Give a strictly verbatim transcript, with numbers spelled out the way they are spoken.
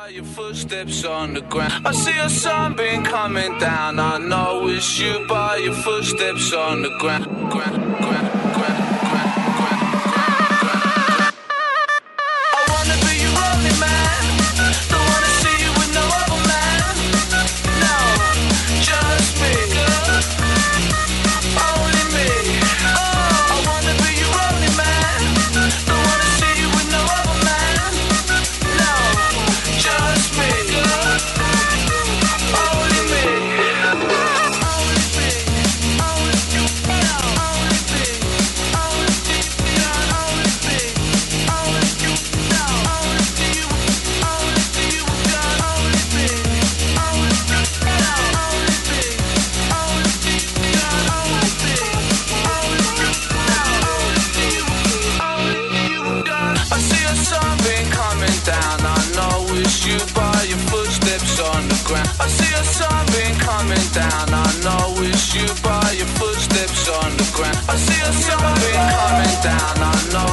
Your footsteps on the ground. I see a sunbeam coming down. I know it's you by your footsteps on the ground. ground, ground, ground, ground, ground, ground. I wanna be your only man. Don't wanna see you with no other man. No, just me, only me. Oh, I wanna be your only man. Don't wanna see you with no other man. No, just me, only me. Only me, only you, only me, only me, only me, only you, only you, only you, only me, only you, only me, only I see a sunbeam coming down. I know it's you by your footsteps on the ground. I see a sunbeam coming down. I know it's you by your footsteps on the ground. I see a sunbeam coming down. I know